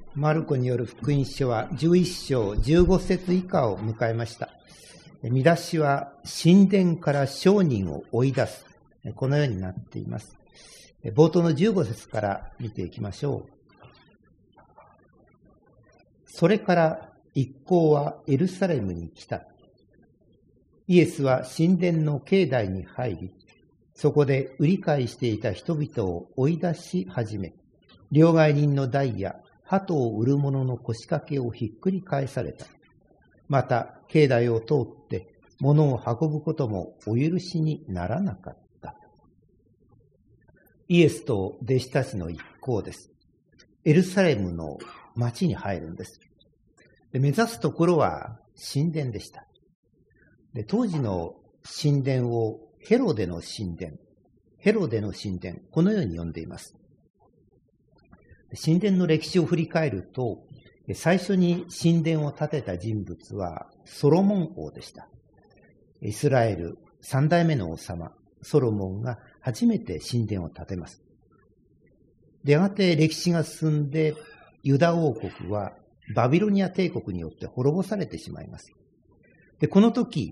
マルコによる福音書は11章15節以下を迎えました。見出しは神殿から商人を追い出す。このようになっています。冒頭の15節から見ていきましょう。それから一行はエルサレムに来た。イエスは神殿の境内に入り、そこで売り買いしていた人々を追い出し始め、両替人の台や鳩を売る者の腰掛けをひっくり返された。また、境内を通って物を運ぶこともお許しにならなかった。イエスと弟子たちの一行です。エルサレムの町に入るんです。で、目指すところは神殿でした。で、当時の神殿をヘロデの神殿、このように呼んでいます。神殿の歴史を振り返ると、最初に神殿を建てた人物はソロモン王でした。イスラエル3代目の王様、ソロモンが初めて神殿を建てます。で、やがて歴史が進んで、ユダ王国はバビロニア帝国によって滅ぼされてしまいます。で、この時、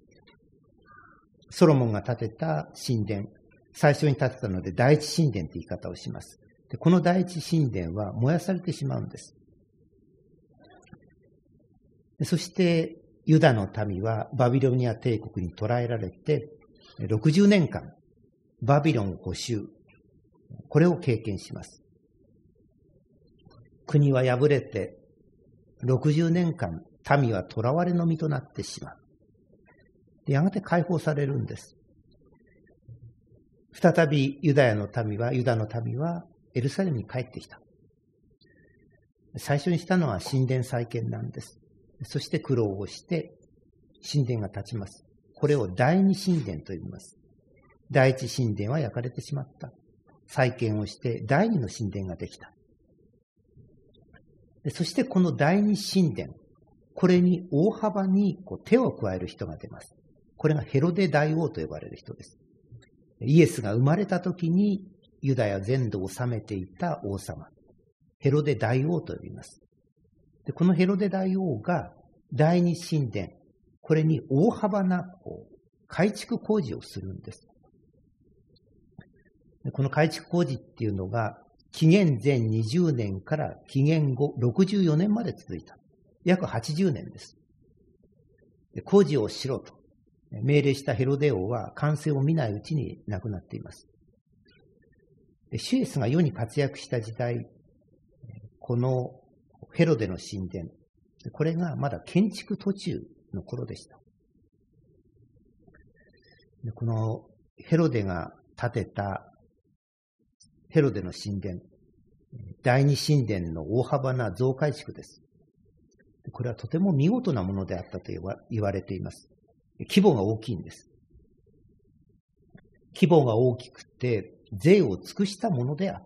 ソロモンが建てた神殿、最初に建てたので第一神殿という言い方をします。で、この第一神殿は燃やされてしまうんです。で、そしてユダの民はバビロニア帝国に捕らえられて60年間バビロン捕囚、これを経験します。国は敗れて60年間民は囚われの身となってしまう。で、やがて解放されるんです。再びユダの民はエルサレムに帰ってきた。最初にしたのは神殿再建なんです。そして苦労をして神殿が建ちます。これを第二神殿と呼びます。第一神殿は焼かれてしまった。再建をして第二の神殿ができた。そしてこの第二神殿、これに大幅に手を加える人が出ます。これがヘロデ大王と呼ばれる人です。イエスが生まれた時にユダヤ全土を治めていた王様、ヘロデ大王と呼びます。で、このヘロデ大王が第二神殿、これに大幅な改築工事をするんです。で、この改築工事っていうのが紀元前20年から紀元後64年まで続いた。約80年です。で、工事をしろと命令したヘロデ王は完成を見ないうちに亡くなっています。で、主イエスが世に活躍した時代、このヘロデの神殿、これがまだ建築途中の頃でした。で、このヘロデが建てたヘロデの神殿、第二神殿の大幅な増改築です。これはとても見事なものであったと言われています。規模が大きいんです。規模が大きくて、贅を尽くしたものであった。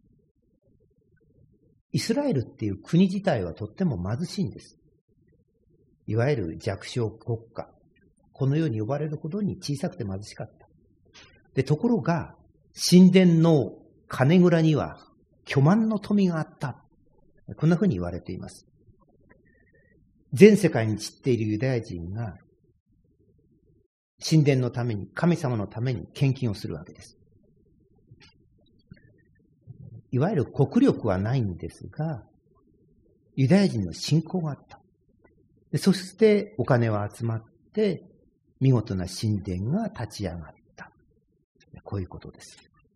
イスラエルっていう国自体はとっても貧しいんです。いわゆる弱小国家。このように呼ばれるほどに小さくて貧しかった。で、ところが、神殿の金蔵には巨万の富があった。こんなふうに言われています。全世界に散っているユダヤ人が、神殿のために、神様のために献金をするわけです。いわゆる国力はないんですが、ユダヤ人の信仰があった。で、そしてお金は集まって、見事な神殿が立ち上がった。こういうことです。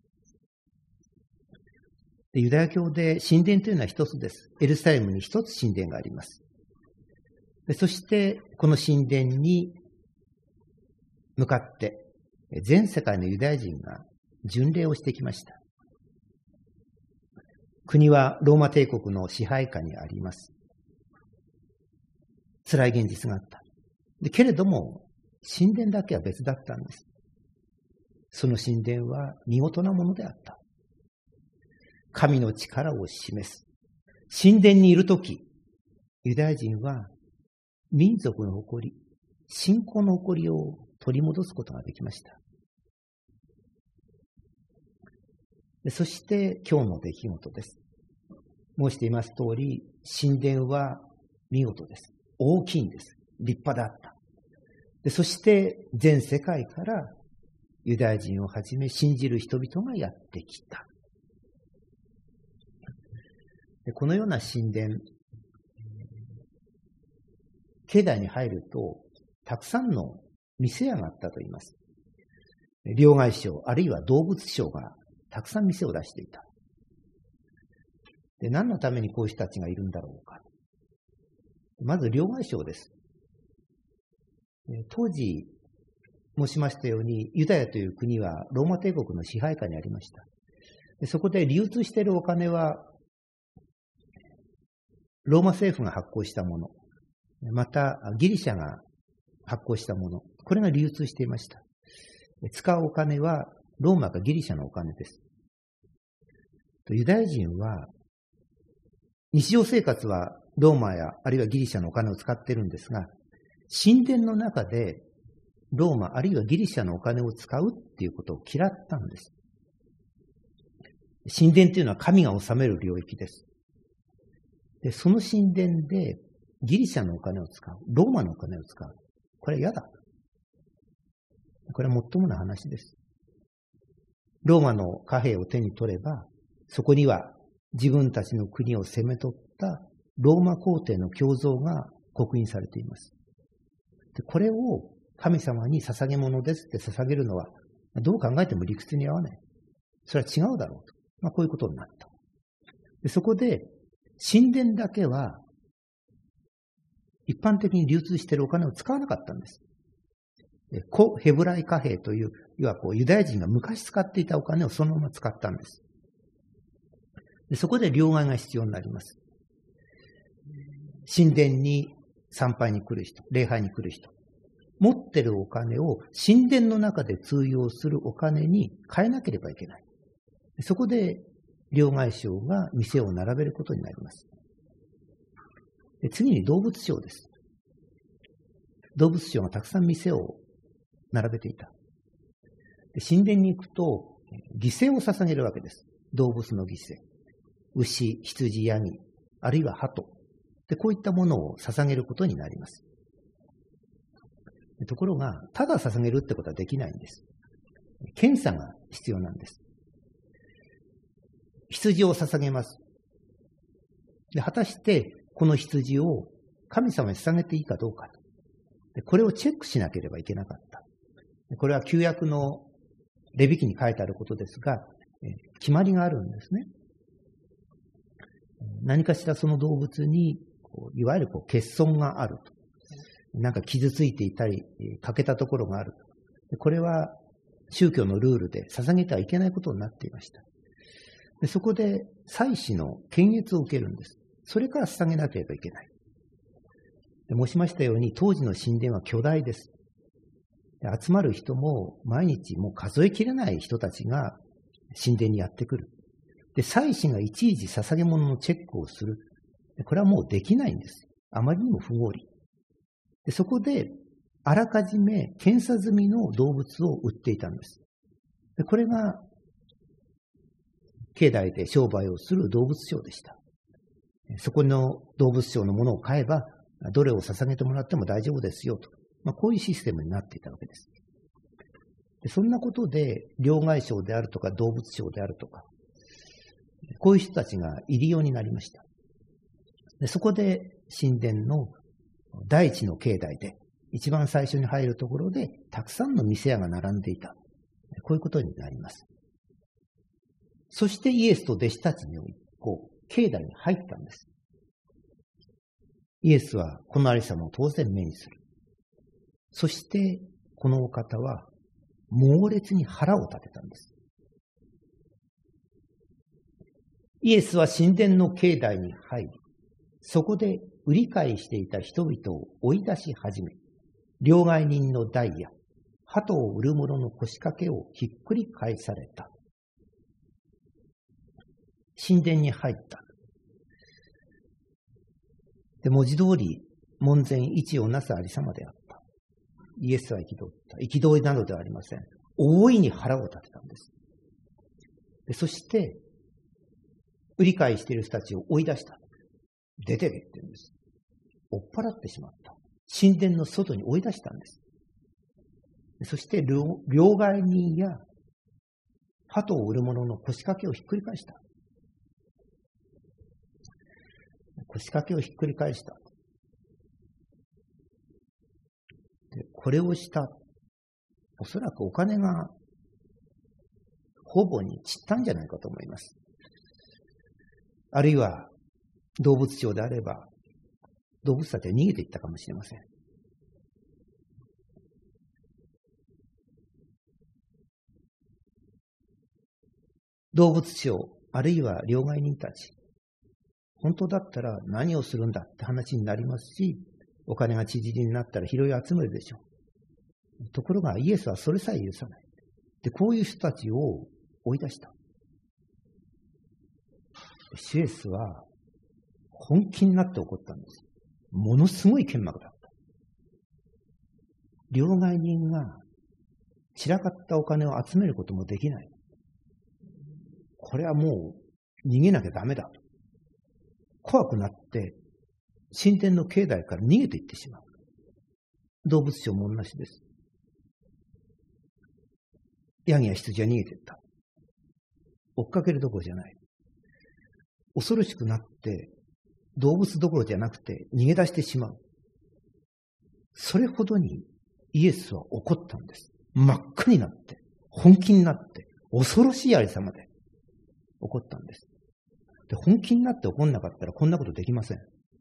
で、ユダヤ教で神殿というのは一つです。エルサレムに一つ神殿があります。で、そしてこの神殿に向かって全世界のユダヤ人が巡礼をしてきました。国はローマ帝国の支配下にあります。辛い現実があった。で、けれども神殿だけは別だったんです。その神殿は見事なものであった。神の力を示す。神殿にいるとき、ユダヤ人は民族の誇り、信仰の誇りを取り戻すことができました。そして今日の出来事です。 申しています通り、神殿は見事です。大きいんです。立派であった。で、そして全世界からユダヤ人をはじめ信じる人々がやってきた。で、このような神殿、境内に入ると、たくさんの店屋があったと言います。両替商、あるいは動物商がたくさん店を出していた。で、何のためにこういう人たちがいるんだろうか。まず、両替商です。当時、申しましたように、ユダヤという国はローマ帝国の支配下にありました。で、そこで流通しているお金は、ローマ政府が発行したもの、またギリシャが発行したもの、これが流通していました。使うお金はローマかギリシャのお金です。ユダヤ人は日常生活はローマやあるいはギリシャのお金を使っているんですが、神殿の中でローマあるいはギリシャのお金を使うっていうことを嫌ったんです。神殿というのは神が治める領域です。で、その神殿でギリシャのお金を使う、ローマのお金を使う。これは嫌だ。これはもっともな話です。ローマの貨幣を手に取れば、そこには自分たちの国を攻め取ったローマ皇帝の胸像が刻印されています。で、これを神様に捧げ物ですって捧げるのは、どう考えても理屈に合わない。それは違うだろうと。こういうことになった。で、そこで、神殿だけは、一般的に流通しているお金を使わなかったんです。古ヘブライ貨幣という、いわばユダヤ人が昔使っていたお金をそのまま使ったんです。で、そこで両替が必要になります。神殿に参拝に来る人、礼拝に来る人、持ってるお金を神殿の中で通用するお金に変えなければいけない。そこで両替商が店を並べることになります。で、次に動物商です。動物商がたくさん店を並べていた。で、神殿に行くと犠牲を捧げるわけです。動物の犠牲。牛、羊、ヤギ、あるいは鳩。で、こういったものを捧げることになります。ところが、ただ捧げるってことはできないんです。検査が必要なんです。羊を捧げます。で、果たして、この羊を神様に捧げていいかどうか。で、これをチェックしなければいけなかった。これは旧約のレビ記に書いてあることですが、決まりがあるんですね。何かしらその動物に、いわゆる欠損があると。なんか傷ついていたり、欠けたところがあると。これは宗教のルールで捧げてはいけないことになっていました。で、そこで祭司の検閲を受けるんです。それから捧げなければいけない。で、申しましたように、当時の神殿は巨大です。で、集まる人も毎日もう数えきれない人たちが神殿にやってくる。で、祭司がいちいち捧げ物のチェックをする。で、これはもうできないんです。あまりにも不合理。で、そこで、あらかじめ検査済みの動物を売っていたんです。で、これが、境内で商売をする動物商でした。そこの動物商のものを買えば、どれを捧げてもらっても大丈夫ですよと。こういうシステムになっていたわけです。で、そんなことで、両替商であるとか動物商であるとか、こういう人たちが入り用になりました。で、そこで神殿の第一の境内で、一番最初に入るところで、たくさんの店屋が並んでいた。こういうことになります。そしてイエスと弟子たちに境内に入ったんです。イエスはこのありさまを当然目にする。そしてこのお方は猛烈に腹を立てたんです。イエスは神殿の境内に入り、そこで売り買いしていた人々を追い出し始め、両替人の台や鳩を売る者の腰掛けをひっくり返された。神殿に入った。で、文字通り門前一をなすありさまであった。イエスは憤った。憤りなどではありません。大いに腹を立てたんです。で、そして、 売り買いしている人たちを追い出した。出てけって言うんです。追っ払ってしまった。神殿の外に追い出したんです。そして両替人や鳩を売る者の腰掛けをひっくり返した。腰掛けをひっくり返した。でこれをした。おそらくお金がほぼに散ったんじゃないかと思います。あるいは動物商であれば動物たちは逃げていったかもしれません。動物商あるいは両替人たち、本当だったら何をするんだって話になりますし、お金が縮りになったら拾い集めるでしょう。ところがイエスはそれさえ許さない。で、こういう人たちを追い出した。主イエスは本気になって怒ったんです。ものすごい剣幕だった。両替人が散らかったお金を集めることもできない。これはもう逃げなきゃダメだと。怖くなって神殿の境内から逃げていってしまう。動物商も同じです。ヤギや羊は逃げていった。追っかけるどころじゃない。恐ろしくなって動物どころじゃなくて逃げ出してしまう。それほどにイエスは怒ったんです。真っ赤になって、本気になって、恐ろしいありさまで怒ったんです。で、本気になって怒んなかったらこんなことできません。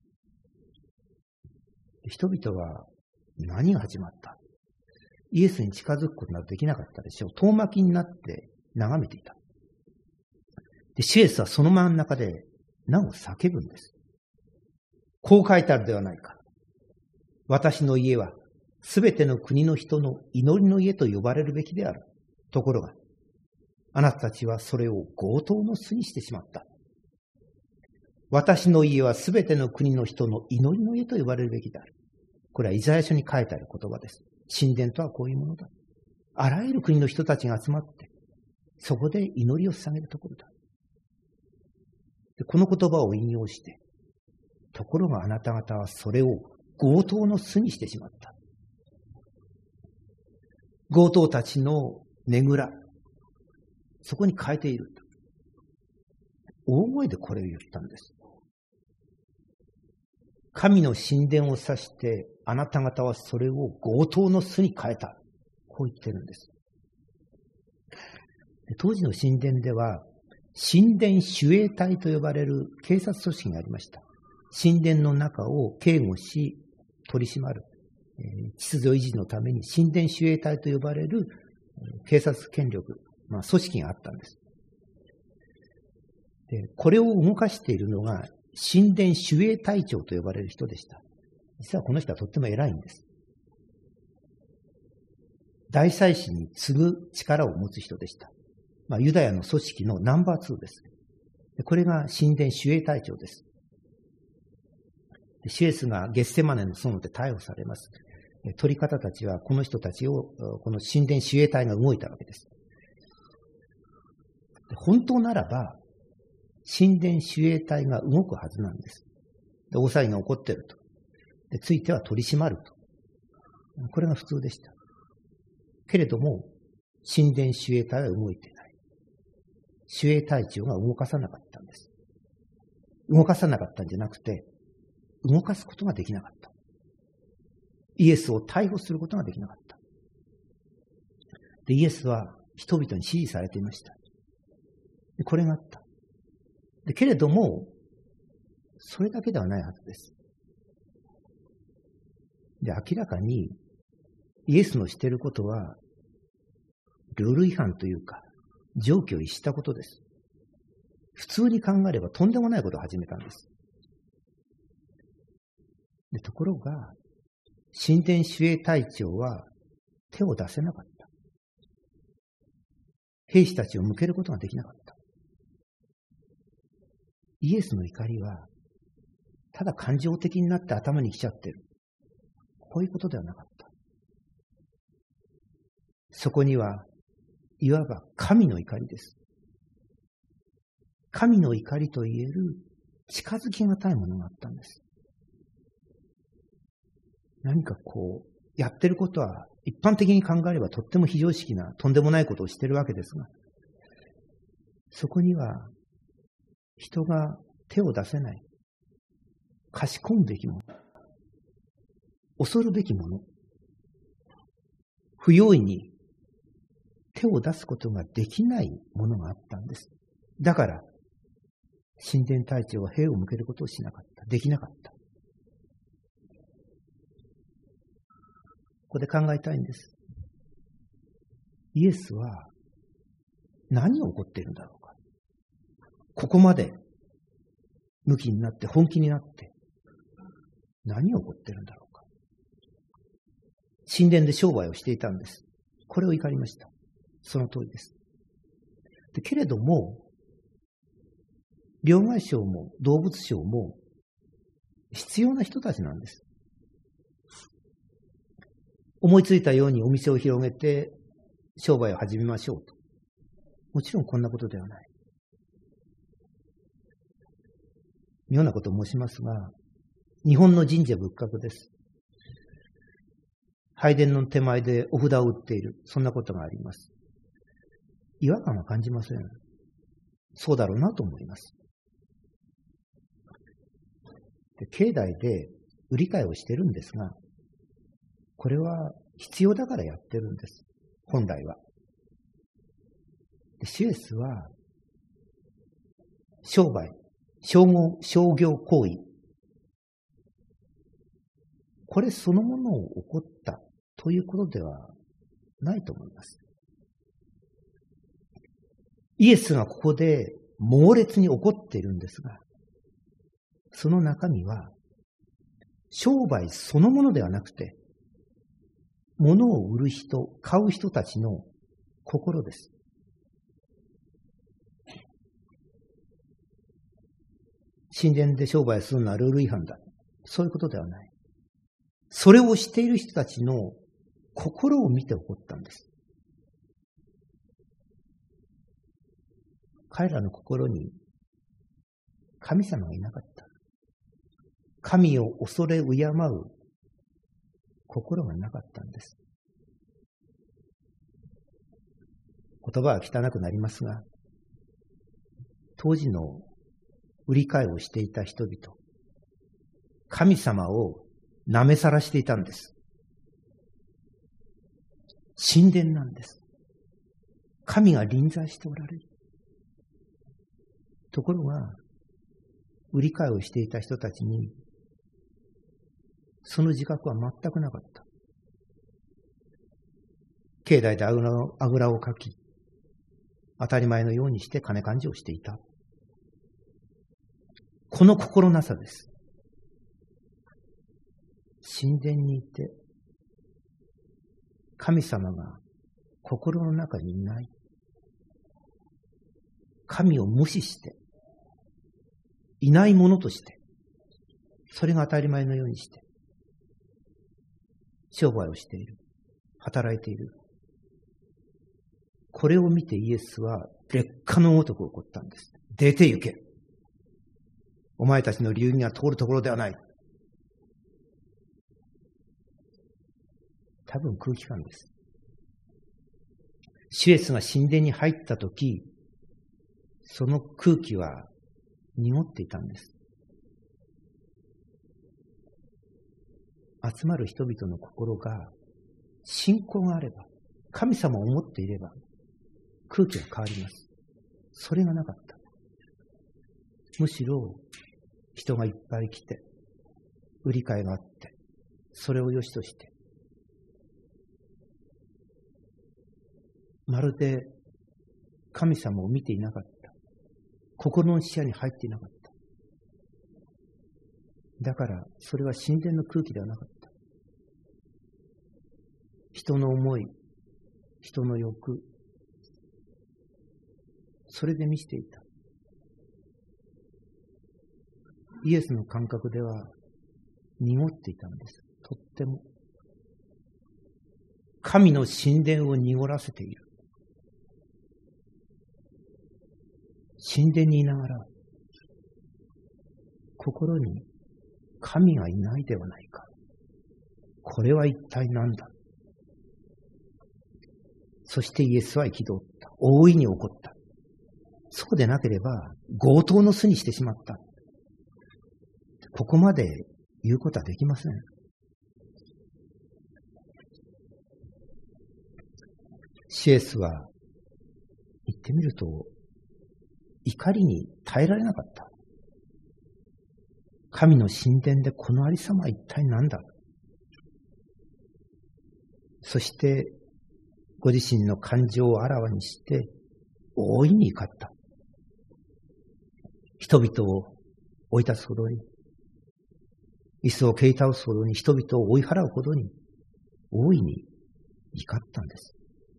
人々は何が始まった？イエスに近づくことなどできなかったでしょう。遠巻きになって眺めていた。で、主イエスはその真ん中でなお叫ぶんです。こう書いてあるではないか。私の家はすべての国の人の祈りの家と呼ばれるべきである。ところが、あなたたちはそれを強盗の巣にしてしまった。私の家はすべての国の人の祈りの家と呼ばれるべきである。これはイザヤ書に書いてある言葉です。神殿とはこういうものだ。あらゆる国の人たちが集まって、そこで祈りを捧げるところだ。でこの言葉を引用して、ところがあなた方はそれを強盗の巣にしてしまった。強盗たちのねぐら、そこに変えている。大声でこれを言ったんです。神の神殿を指して、あなた方はそれを強盗の巣に変えた。こう言ってるんです。当時の神殿では、神殿守衛隊と呼ばれる警察組織がありました。神殿の中を警護し、取り締まる、秩序維持のために神殿守衛隊と呼ばれる警察権力、組織があったんです。で、これを動かしているのが神殿守衛隊長と呼ばれる人でした。実はこの人はとっても偉いんです。大祭司に次ぐ力を持つ人でした。ユダヤの組織のナンバー2です。これが神殿守衛隊長です。シエスがゲッセマネの園で逮捕されます。取り方たちはこの人たちを、この神殿守衛隊が動いたわけです。本当ならば、神殿守衛隊が動くはずなんです。で、大騒ぎが起こっていると。で、ついては取り締まると。これが普通でした。けれども、神殿守衛隊は動いていない。守衛隊長が動かさなかったんです。動かさなかったんじゃなくて、動かすことができなかった。イエスを逮捕することができなかった。で、イエスは人々に支持されていました。で、これがあった。で、けれども、それだけではないはずです。で、明らかに、イエスのしていることは、ルール違反というか、常軌を逸したことです。普通に考えればとんでもないことを始めたんです。で、ところが、神殿守衛隊長は手を出せなかった。兵士たちを向けることができなかった。イエスの怒りは、ただ感情的になって頭に来ちゃってる。こういうことではなかった。そこには、いわば神の怒りです。 神の怒りと言える近づきがたいものがあったんです。何かやってることは一般的に考えればとっても非常識なとんでもないことをしているわけですが、そこには人が手を出せない、かしこむべきもの、恐るべきもの、不用意に手を出すことができないものがあったんです。だから、神殿隊長は兵を向けることをしなかった。できなかった。ここで考えたいんです。イエスは何が起こっているんだろうか。ここまで向きになって本気になって何が起こっているんだろうか。神殿で商売をしていたんです。これを怒りました。その通りです。けれども、両替商も動物商も必要な人たちなんです。思いついたようにお店を広げて商売を始めましょうと。もちろんこんなことではない。妙なことを申しますが、日本の神社仏閣です。拝殿の手前でお札を売っている。そんなことがあります。違和感は感じません。そうだろうなと思います。で、境内で売り買いをしてるんですが、これは必要だからやってるんです。本来は。で、主イエスは、商業行為、これそのものを起こったということではないと思います。イエスがここで猛烈に怒っているんですが、その中身は、商売そのものではなくて、物を売る人、買う人たちの心です。神殿で商売するのはルール違反だ。そういうことではない。それをしている人たちの心を見て起こったんです。彼らの心に神様がいなかった。神を恐れ敬う心がなかったんです。言葉は汚くなりますが、当時の売り買いをしていた人々、神様を舐めさらしていたんです。神殿なんです。神が臨在しておられる。ところが、売り買いをしていた人たちに、その自覚は全くなかった。境内であぐらをかき、当たり前のようにして金勘定をしていた。この心なさです。神殿にいて、神様が心の中にいない。神を無視して、いないものとして、それが当たり前のようにして、商売をしている。働いている。これを見てイエスは烈火のごとく怒ったんです。出て行け。お前たちの流儀が通るところではない。多分空気感です。主イエスが神殿に入ったとき、その空気は濁っていたんです。集まる人々の心が信仰があれば、神様を思っていれば空気が変わります。それがなかった。むしろ人がいっぱい来て、売り買いがあって、それを良しとして、まるで神様を見ていなかった。心の視野に入っていなかった。だから、それは神殿の空気ではなかった。人の思い、人の欲、それで満ちていた。イエスの感覚では濁っていたんです。とっても。神の神殿を濁らせている。 神殿にいながら、心に神がいないではないか。これは一体何だ。そしてイエスは憤った。大いに怒った。そうでなければ強盗の巣にしてしまった。ここまで言うことはできません。イエスは言ってみると怒りに耐えられなかった。神の神殿でこのありさまは一体何だ。そしてご自身の感情をあらわにして大いに怒った。人々を追い立つほどに、椅子を蹴り倒すほどに、人々を追い払うほどに大いに怒ったんです。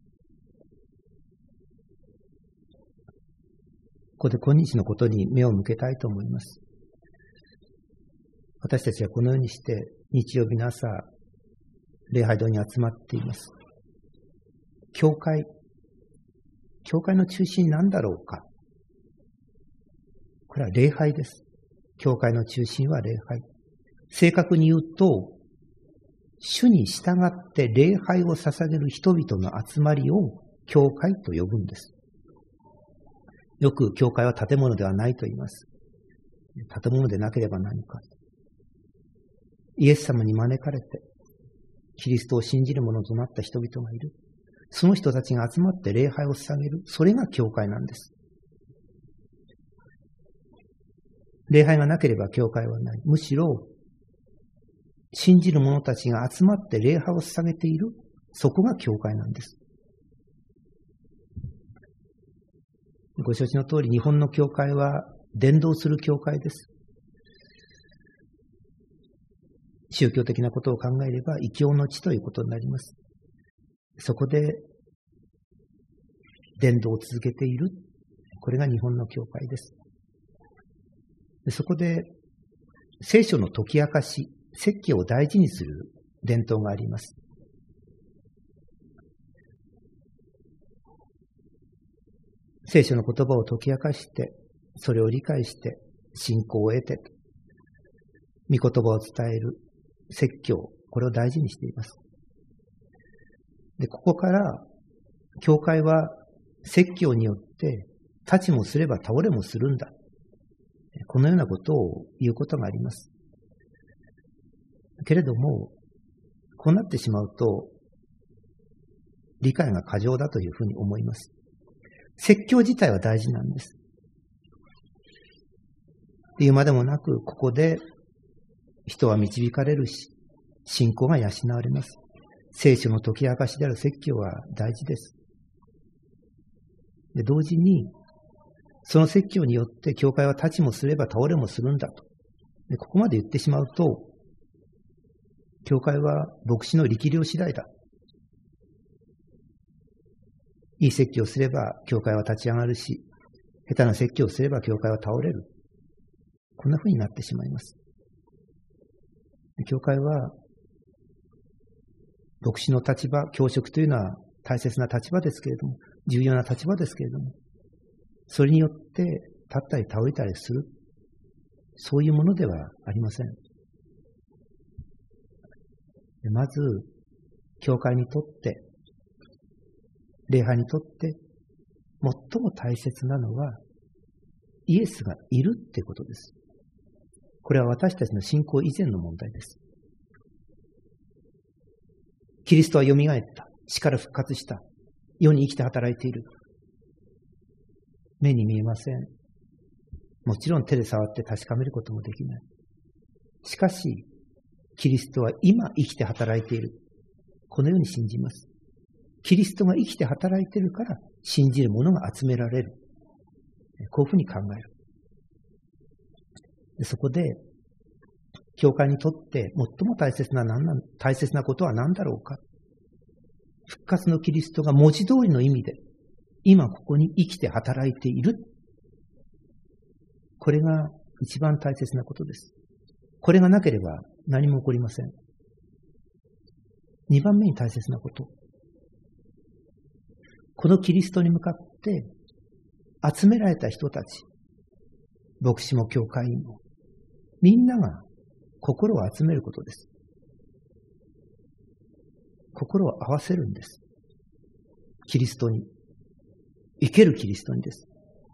ここで今日のことに目を向けたいと思います。私たちはこのようにして日曜日の朝、礼拝堂に集まっています。教会の中心何だろうか。これは礼拝です。教会の中心は礼拝。正確に言うと、主に従って礼拝を捧げる人々の集まりを教会と呼ぶんです。よく教会は建物ではないと言います。建物でなければ何か。イエス様に招かれて、キリストを信じる者となった人々がいる。その人たちが集まって礼拝を捧げる。それが教会なんです。礼拝がなければ教会はない。むしろ、信じる者たちが集まって礼拝を捧げている。そこが教会なんです。ご承知の通り、日本の教会は伝道する教会です。宗教的なことを考えれば異教の地ということになります。そこで伝道を続けている。これが日本の教会です。そこで聖書の解き明かし、説教を大事にする伝統があります。聖書の言葉を解き明かして、それを理解して、信仰を得て、御言葉を伝える説教、これを大事にしています。で、ここから、教会は説教によって、立ちもすれば倒れもするんだ。このようなことを言うことがあります。けれども、こうなってしまうと、理解が過剰だというふうに思います。説教自体は大事なんです。言うまでもなく、ここで人は導かれるし、信仰が養われます。聖書の解き明かしである説教は大事です。で、同時に、その説教によって教会は立ちもすれば倒れもするんだと。で、ここまで言ってしまうと、教会は牧師の力量次第だ。いい説教をすれば教会は立ち上がるし、下手な説教をすれば教会は倒れる。こんな風になってしまいます。教会は、牧師の立場、教職というのは大切な立場ですけれども、重要な立場ですけれども、それによって立ったり倒れたりする、そういうものではありません。まず、教会にとって、礼拝にとって、最も大切なのは、イエスがいるってことです。これは私たちの信仰以前の問題です。キリストは蘇った。死から復活した。世に生きて働いている。目に見えません。もちろん手で触って確かめることもできない。しかし、キリストは今生きて働いている。このように信じます。キリストが生きて働いているから信じる者が集められる。こういうふうに考える。で、そこで、教会にとって最も大切なことは何だろうか。復活のキリストが文字通りの意味で、今ここに生きて働いている。これが一番大切なことです。これがなければ何も起こりません。二番目に大切なこと。このキリストに向かって集められた人たち、牧師も教会員も、みんなが心を集めることです。心を合わせるんです。キリストに。生けるキリストにです。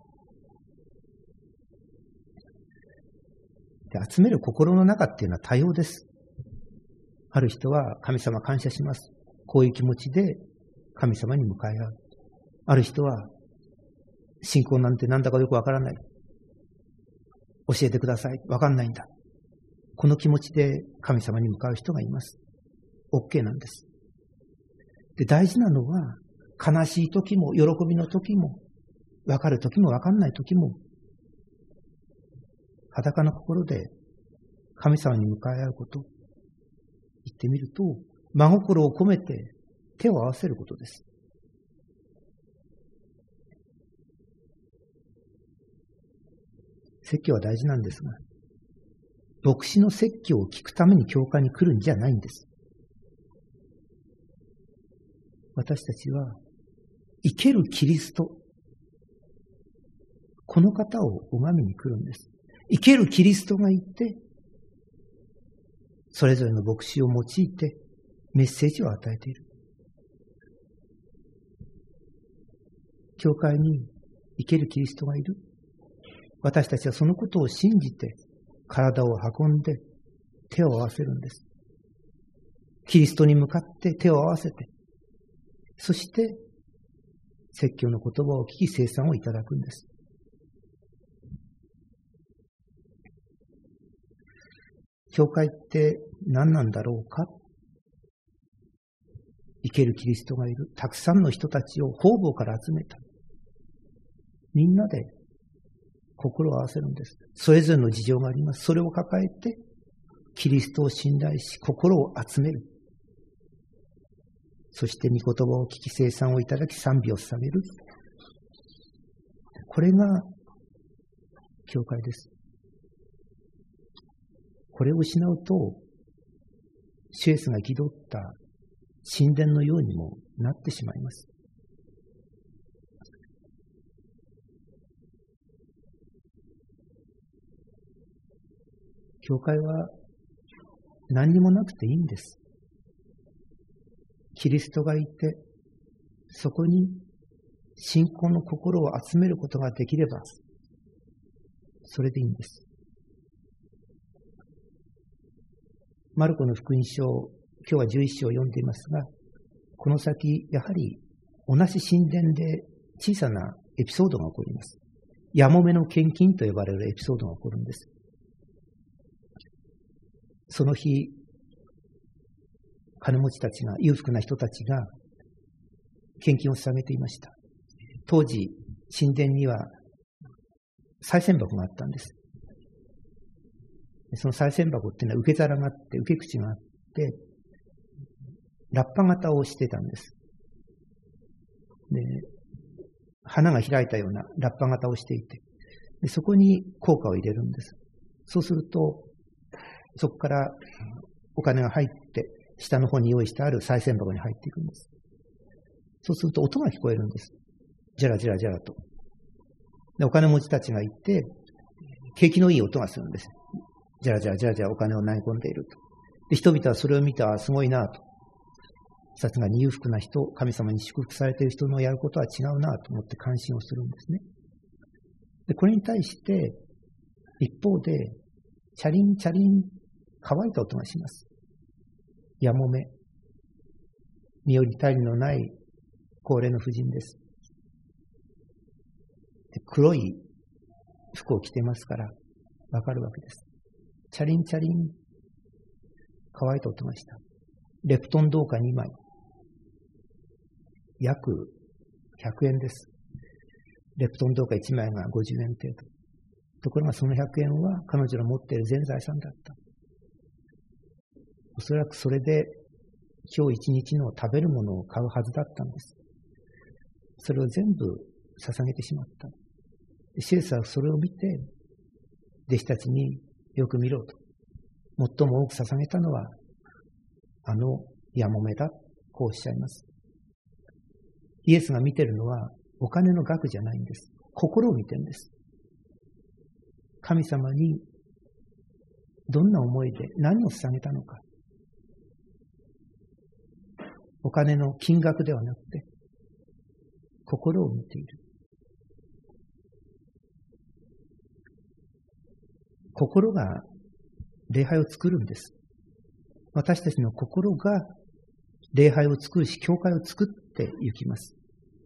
で、集める心の中っていうのは多様です。ある人は神様感謝します。こういう気持ちで神様に向かい合う。ある人は信仰なんてなんだかよくわからない。教えてください。わかんないんだ。この気持ちで神様に向かう人がいます。OK なんです。で、大事なのは悲しい時も喜びの時もわかる時もわかんない時も裸の心で神様に向かい合うこと。言ってみると、真心を込めて手を合わせることです。説教は大事なんですが、牧師の説教を聞くために教会に来るんじゃないんです。私たちは、生けるキリスト、この方を拝みに来るんです。生けるキリストがいて、それぞれの牧師を用いてメッセージを与えている。教会に生けるキリストがいる。私たちはそのことを信じて体を運んで手を合わせるんです。キリストに向かって手を合わせて、そして説教の言葉を聞き聖餐をいただくんです。教会って何なんだろうか。生けるキリストがいる。たくさんの人たちを方々から集めた。みんなで心を合わせるんです。それぞれの事情があります。それを抱えて、キリストを信頼し、心を集める。そして御言葉を聞き、聖餐をいただき、賛美を捧げる。これが教会です。これを失うと、主イエスが憤った神殿のようにもなってしまいます。教会は何にもなくていいんです。キリストがいて、そこに信仰の心を集めることができれば、それでいいんです。マルコの福音書、今日は11章を読んでいますが、この先、やはり同じ神殿で小さなエピソードが起こります。やもめの献金と呼ばれるエピソードが起こるんです。その日、金持ちたちが、裕福な人たちが献金を捧げていました。当時、神殿には賽銭箱があったんです。その賽銭箱っていうのは受け皿があって、受け口があって、ラッパ型をしてたんです。で、花が開いたようなラッパ型をしていて、でそこに硬貨を入れるんです。そうすると、そこからお金が入って、下の方に用意してある賽銭箱に入っていくんです。そうすると音が聞こえるんです。ジャラジャラジャラと。で、お金持ちたちがいて、景気のいい音がするんです。じゃらじゃらじゃらじゃらお金を投げ込んでいると。で、人々はそれを見て、すごいなと。さすがに裕福な人、神様に祝福されている人のやることは違うなと思って感心をするんですね。で、これに対して、一方で、チャリンチャリン、乾いた音がします。やもめ。身寄り頼りのない高齢の婦人です。で、黒い服を着てますから、わかるわけです。チャリンチャリン、乾いた音がした。レプトン銅貨2枚。約100円です。レプトン銅貨1枚が50円程度。ところがその100円は彼女の持っている全財産だった。おそらくそれで今日一日の食べるものを買うはずだったんです。それを全部捧げてしまった。シエスはそれを見て、弟子たちによく見ろと。最も多く捧げたのは、あのやもめだ。こうおっしゃいます。イエスが見てるのはお金の額じゃないんです。 心を見てるんです。神様にどんな思いで何を捧げたのか。お金の金額ではなくて、心を見ている。心が礼拝を作るんです。私たちの心が礼拝を作るし、教会を作っていきます。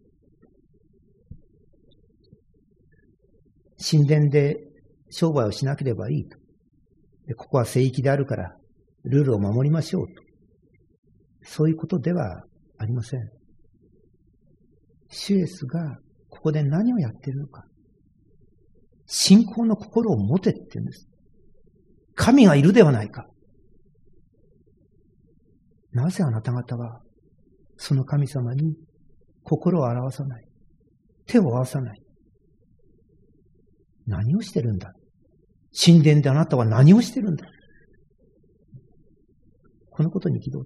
神殿で商売をしなければいいと。ここは聖域であるから、ルールを守りましょうと。そういうことではありません。主イエスがここで何をやっているのか。信仰の心を持てって言うんです。神がいるではないか。なぜあなた方はその神様に心を表さない。手を合わさない。何をしてるんだ。神殿であなたは何をしてるんだ。このことに憤った。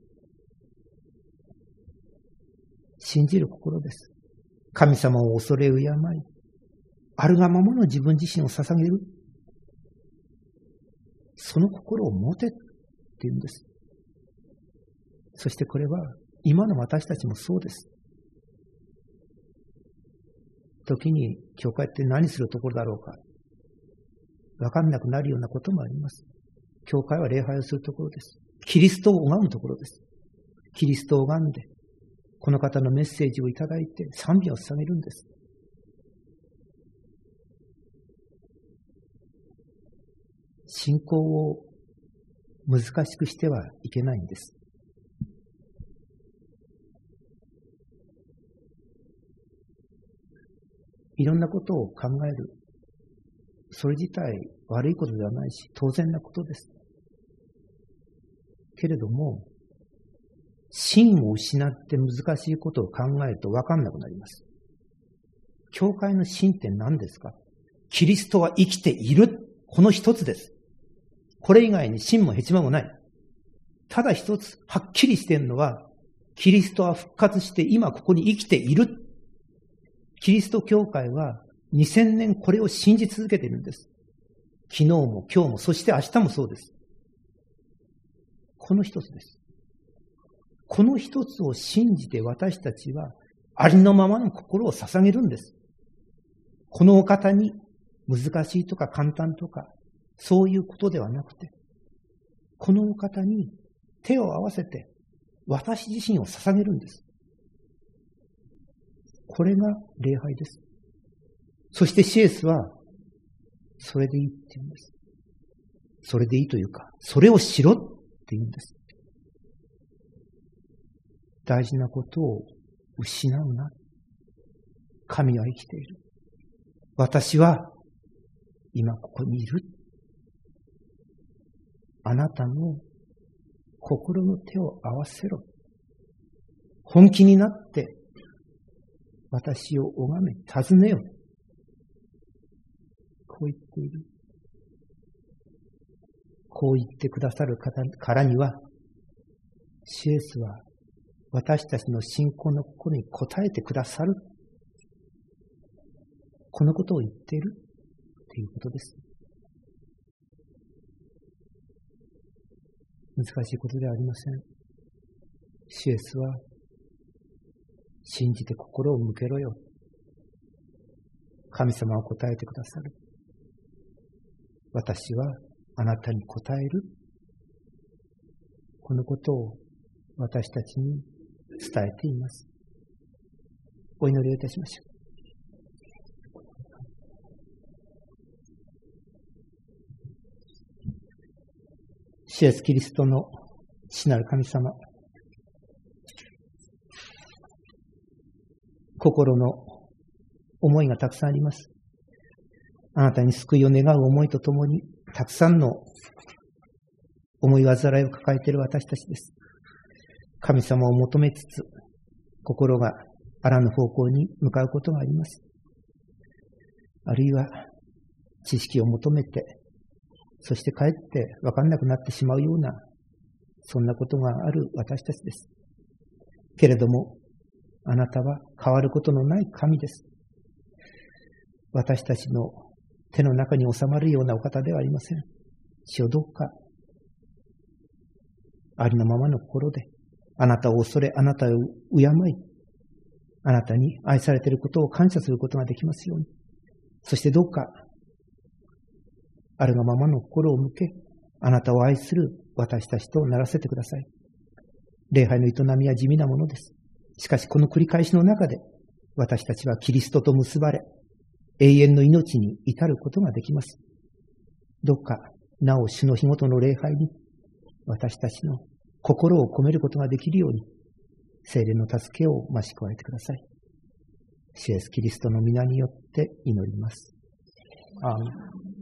信じる心です。神様を恐れ敬い、あるがままの自分自身を捧げる。その心を持てって言うんです。そしてこれは今の私たちもそうです。時に教会って何するところだろうか。わかんなくなるようなこともあります。教会は礼拝をするところです。キリストを拝むところです。キリストを拝んで、この方のメッセージをいただいて賛美を捧げるんです。信仰を難しくしてはいけないんです。いろんなことを考える。それ自体悪いことではないし、当然なことです。けれども、真を失って難しいことを考えると分かんなくなります。教会の真って何ですか？キリストは生きている。この一つです。これ以外に真もヘチマもない。ただ一つ、はっきりしているのは、キリストは復活して今ここに生きている。キリスト教会は2000年これを信じ続けているんです。昨日も今日も、そして明日もそうです。この一つです。この一つを信じて私たちはありのままの心を捧げるんです。このお方に難しいとか簡単とかそういうことではなくて、このお方に手を合わせて私自身を捧げるんです。これが礼拝です。そしてシエスはそれでいいって言うんです。それでいいというか、それをしろって言うんです。大事なことを失うな。神は生きている。私は今ここにいる。あなたの心の手を合わせろ。本気になって私を拝め、尋ねよ。こう言っている。こう言ってくださる方からには、シエスは私たちの信仰の心に応えてくださる。このことを言っているということです。難しいことではありません。シエスは信じて心を向けろよ。神様は答えてくださる。私はあなたに答える。このことを私たちに伝えています。お祈りをいたしましょう。主イエスキリストの父なる神様、心の思いがたくさんあります。あなたに救いを願う思いとともに、たくさんの思い煩いを抱えている私たちです。神様を求めつつ、心があらぬ方向に向かうことがあります。あるいは、知識を求めて、そしてかえって分かんなくなってしまうような、そんなことがある私たちです。けれども、あなたは変わることのない神です。 私たちの手の中に収まるようなお方ではありません。主よ、どうか、ありのままの心で、あなたを恐れ、あなたを敬い、あなたに愛されていることを感謝することができますように。そしてどうか、あるがままの心を向け、あなたを愛する私たちとならせてください。礼拝の営みは地味なものです。しかしこの繰り返しの中で、私たちはキリストと結ばれ、永遠の命に至ることができます。どうか、なお主の日ごとの礼拝に、私たちの心を込めることができるように、聖霊の助けを増し加えてください。主イエスキリストの皆によって祈ります。アーメン。